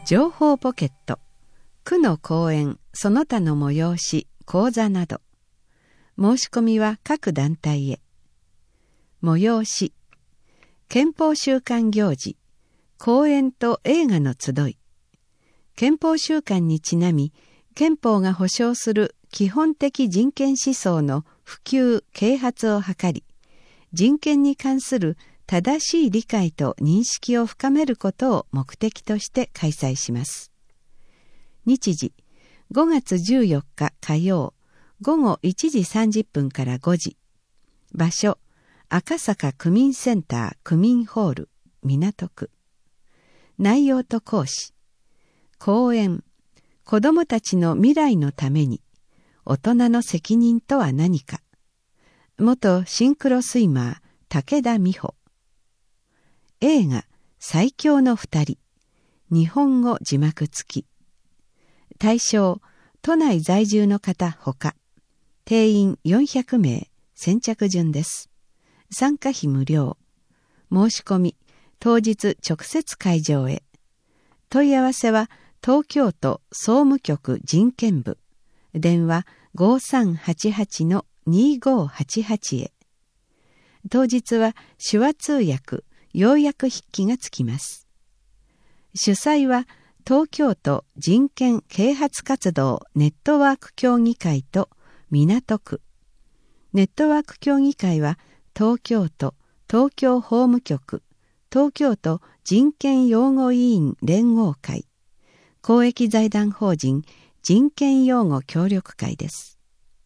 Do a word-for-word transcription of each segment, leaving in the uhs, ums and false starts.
情報ポケット、区の講演、その他の催し、講座など。申し込みは各団体へ。催し、憲法週間行事、講演と映画の集い。憲法週間にちなみ、憲法が保障する基本的人権思想の普及・啓発を図り、人権に関する正しい理解と認識を深めることを目的として開催します。日時、ごがつじゅうよっか火曜、ごごいちじさんじゅっぷんからごじ。場所、赤坂区民センター区民ホール、港区。内容と講師。講演、子どもたちの未来のために、大人の責任とは何か。元シンクロスイマー、武田美穂。映画、最強の二人。日本語字幕付き。対象、都内在住の方ほか。定員よんひゃくめい、先着順です。参加費無料。申し込み、当日直接会場へ。問い合わせは、東京都総務局人権部。電話ごさんはちはちのにごはちはちへ。当日は手話通訳、要約筆記がつきます。主催は東京都人権啓発活動ネットワーク協議会と港区。ネットワーク協議会は東京都、東京法務局、東京都人権擁護委員連合会、公益財団法人人権擁護協力会です。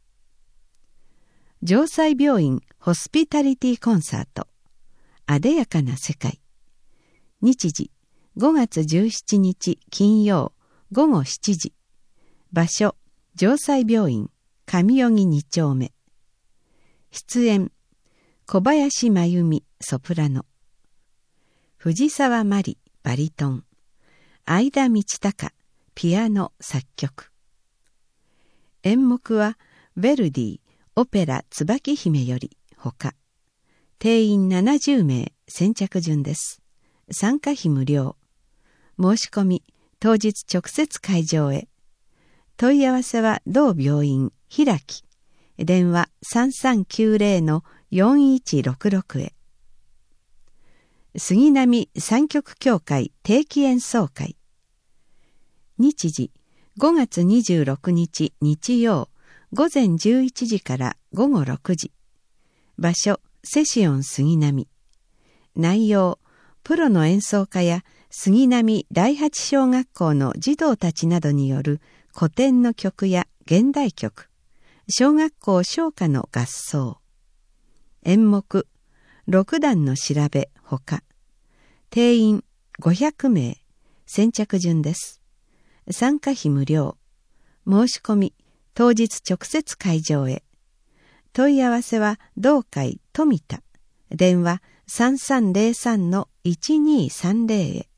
城西病院ホスピタリティコンサート、あでやかな世界。日時、ごがつじゅうしちにち金曜、ごごしちじ。場所、城西病院、上荻に丁目。出演、小林真由美、ソプラノ。藤沢真理、バリトン。相田道隆、ピアノ作曲。演目は、ヴェルディ、オペラ椿姫よりほか。定員ななじゅうめい、先着順です。参加費無料。申し込み、当日直接会場へ。問い合わせは同病院、開き。電話さんさんきゅうぜろのよんいちろくろくへ。杉並三曲協会定期演奏会。日時、ごがつにじゅうろくにち日曜、ごぜんじゅういちじからごごろくじ。場所、セシオン杉並。内容、プロの演奏家や杉並第八小学校の児童たちなどによる古典の曲や現代曲、小学校唱歌の合奏。演目、六段の調べほか。定員ごひゃくめい、先着順です。参加費無料。申し込み、当日直接会場へ。問い合わせは同会富田。電話さんさんぜろさんのいちにさんぜろへ。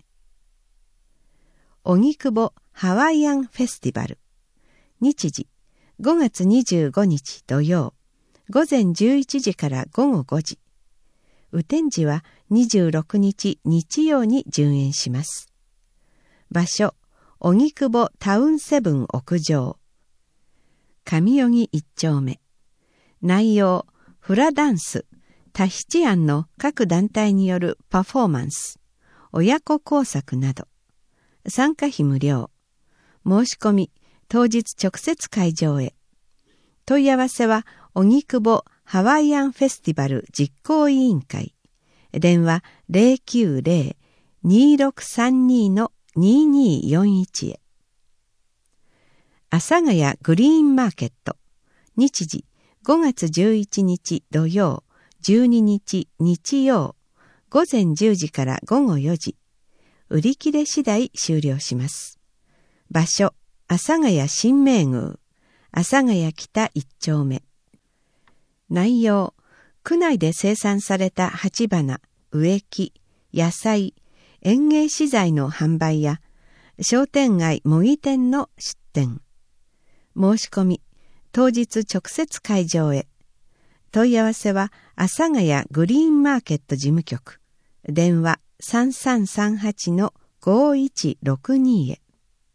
荻窪ハワイアンフェスティバル。日時、ごがつにじゅうごにち土曜、ごぜんじゅういちじからごごごじ。雨天時はにじゅうろくにち日曜に順延します。場所、荻窪タウンセブン屋上。上荻一丁目。内容、フラダンス、タヒチアンの各団体によるパフォーマンス、親子工作など。参加費無料。申し込み、当日直接会場へ。問い合わせは、荻窪ハワイアンフェスティバル実行委員会。電話ぜろきゅうぜろ にろくさんにのにによんいちへ。阿佐ヶ谷グリーンマーケット。日時、ごがつじゅういちにち土曜、じゅうににち日曜、ごぜんじゅうじからごごよじ。売り切れ次第終了します。場所、阿佐ヶ谷新名宮、阿佐ヶ谷北一丁目。内容、区内で生産された鉢花、植木、野菜、園芸資材の販売や、商店街模擬店の出店。申し込み、当日直接会場へ。問い合わせは、阿佐ヶ谷グリーンマーケット事務局。電話さんさんさんはちのごいちろくに へ。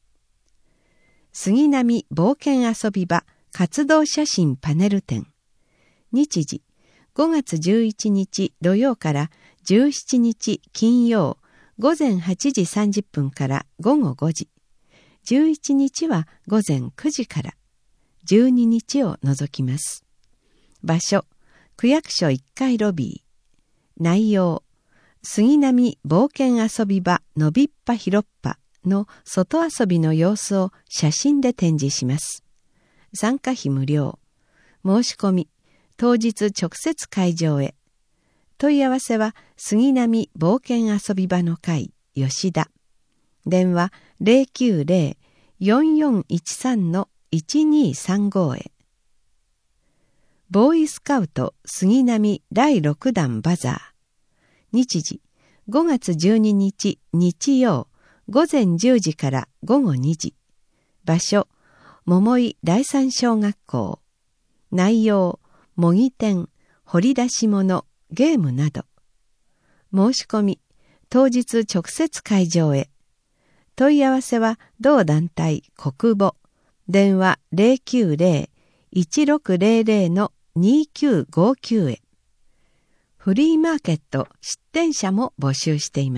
杉並冒険遊び場活動写真パネル展。日時ごがつじゅういちにち土曜からじゅうしちにち金曜ごぜんはちじさんじゅっぷんからごごごじ。じゅういちにちはごぜんくじから。じゅうににちを除きます。場所、区役所いっかいロビー。内容、杉並冒険遊び場のびっぱひろっぱの外遊びの様子を写真で展示します。参加費無料。申し込み、当日直接会場へ。問い合わせは杉並冒険遊び場の会吉田。電話 ゼロきゅうゼロ よんよんいちさん いちにさんご へ。ボーイスカウト杉並だいろくだんバザー。日時ごがつじゅうににち日曜ごぜんじゅうじからごごにじ。場所、桃井第三小学校。内容、模擬店、掘り出し物、ゲームなど。申し込み、当日直接会場へ。問い合わせは同団体国母。電話 ゼロきゅうゼロ いちろくゼロゼロ にきゅうごきゅう へ。フリーマーケット出店者も募集しています。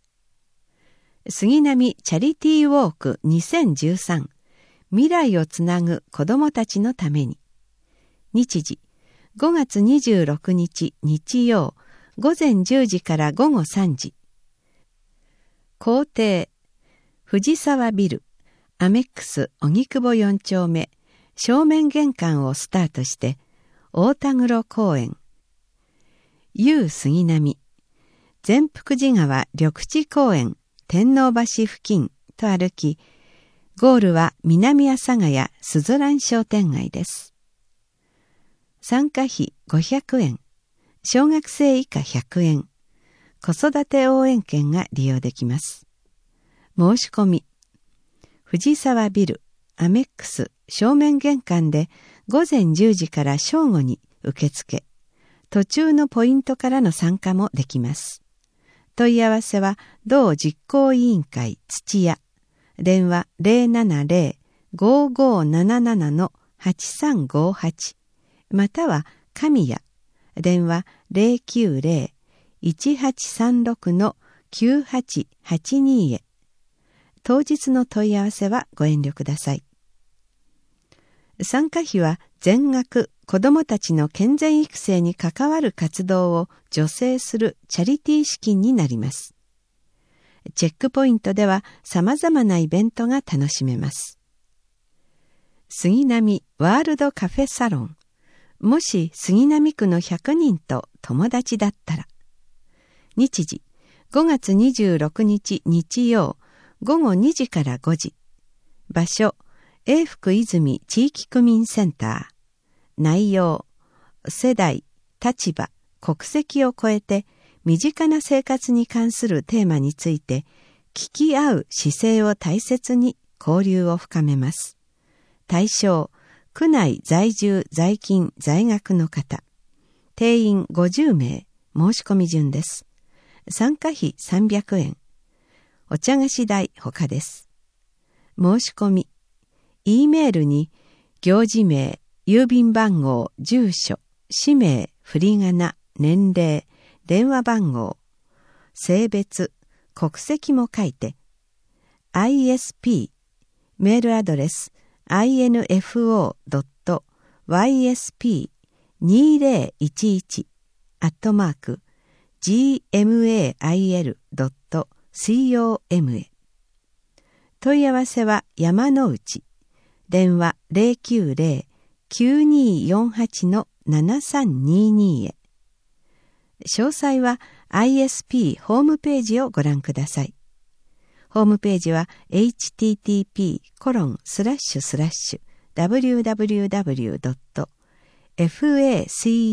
杉並チャリティーウォークにせんじゅうさん。未来をつなぐ子どもたちのために。日時ごがつにじゅうろくにち日曜ごぜんじゅうじからごごさんじ。校庭藤沢ビルアメックス荻窪よんちょうめ正面玄関をスタートして大田黒公園旧杉並善福寺川緑地公園天王橋付近と歩き、ゴールは南阿佐ヶ谷すずらん商店街です。参加費ごひゃくえん、小学生以下ひゃくえん、子育て応援券が利用できます。申し込み、藤沢ビルアメックス正面玄関でごぜんじゅうじから正午に受付、途中のポイントからの参加もできます。問い合わせは同実行委員会土屋。電話 ゼロななゼロ ごごななな はちさんごはち または神谷。電話 ゼロきゅうゼロ いちはちさんろく きゅうはちはちに へ。当日の問い合わせはご遠慮ください。参加費は全額子どもたちの健全育成に関わる活動を助成するチャリティー資金になります。チェックポイントでは様々なイベントが楽しめます。杉並ワールドカフェサロン。もし杉並区のひゃくにんと友達だったら。日時ごがつにじゅうろくにち日曜ごごにじからごじ。場所永福泉地域区民センター。内容、世代、立場、国籍を超えて身近な生活に関するテーマについて聞き合う姿勢を大切に交流を深めます。対象、区内在住在勤在学の方。定員ごじゅうめい、申し込み順です。参加費さんびゃくえん。お茶菓子代ほかです。申し込み、E メールに行事名、郵便番号、住所、氏名、振り仮名、年齢、電話番号、性別、国籍も書いて、アイエスピー、メールアドレス、アイエヌエフオードットワイエスピーにーぜろいちいち アットマーク ジーエムエーアイエルドットコム へ。問い合わせは山之内。電話ゼロきゅうゼロ きゅうにーよんはち ななさんにーにー へ。詳細は アイエスピー ホームページをご覧ください。ホームページは エイチティーティーピーコロンスラッシュスラッシュダブリューダブリューダブリュードットファ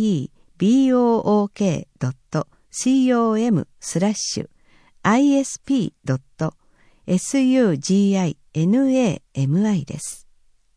クドットコム スラッシュ アイエスピー ドット スグジナム です。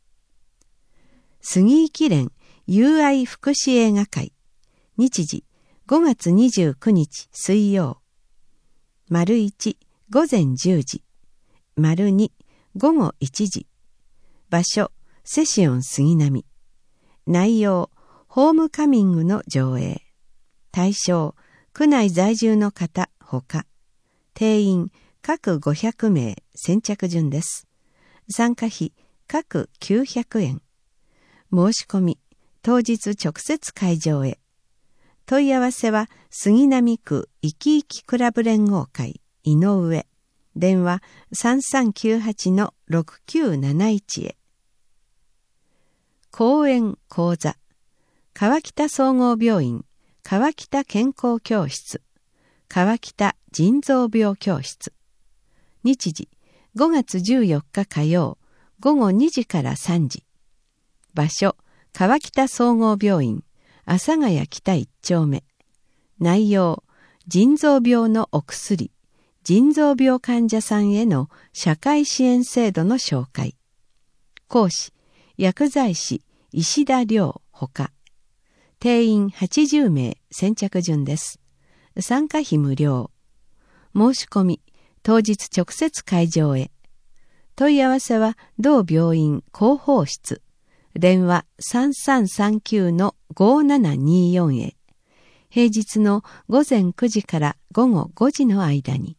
杉井記念友愛福祉映画会。日時ごがつにじゅうくにち水曜。丸一午前じゅうじ。丸に、午後いちじ。場所、セシオン杉並。内容、ホームカミングの上映。対象、区内在住の方ほか。定員、各ごひゃくめい、先着順です。参加費、各きゅうひゃくえん。申し込み、当日直接会場へ。問い合わせは、杉並区いきいきクラブ連合会、井上。電話 さんさんきゅうはちのろくきゅうなないち へ。講演講座。川北総合病院、川北健康教室、川北腎臓病教室。日時、ごがつじゅうよっか火曜、午後にじからさんじ。場所、川北総合病院、阿佐ヶ谷北いっちょうめ。内容、腎臓病のお薬、腎臓病患者さんへの社会支援制度の紹介。講師、薬剤師、石田亮ほか。定員はちじゅうめい、先着順です。参加費無料。申し込み、当日直接会場へ。問い合わせは同病院広報室。電話 さんさんさんきゅうのごななによん へ。平日のごぜんくじからごごごじの間に。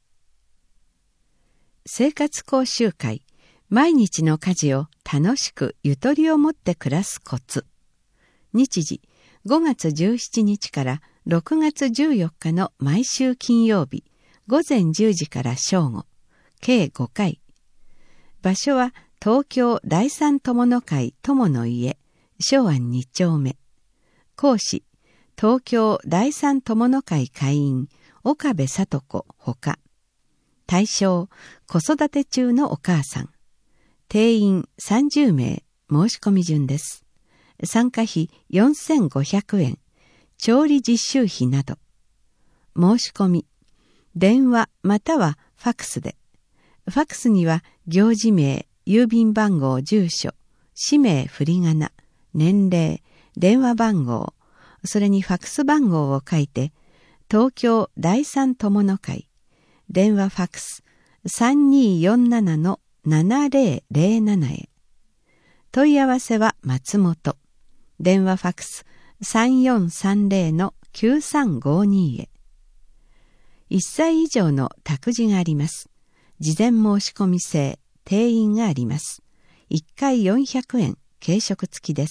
生活講習会。毎日の家事を楽しくゆとりを持って暮らすコツ。日時、ごがつじゅうしちにちからろくがつじゅうよっかの毎週金曜日、ごぜんじゅうじから正午、計ごかい。場所は東京第三友の会友の家、松庵にちょうめ。講師、東京第三友の会会員、岡部聡子ほか。対象、子育て中のお母さん。定員さんじゅうめい、申し込み順です。参加費よんせんごひゃくえん、調理実習費など。申し込み、電話またはファクスで。ファクスには行事名、郵便番号、住所、氏名、振り仮名、年齢、電話番号、それにファクス番号を書いて、東京第三友の会、電話ファクス さんにーよんななのななぜろぜろなな へ。問い合わせは松本。電話ファクス さんよんさんぜろのきゅうさんごに へ。いっさい以上の託児があります。事前申し込み制、定員があります。いっかいよんひゃくえん、軽食付きです。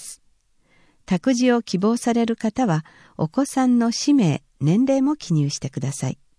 託児を希望される方は、お子さんの氏名、年齢も記入してください。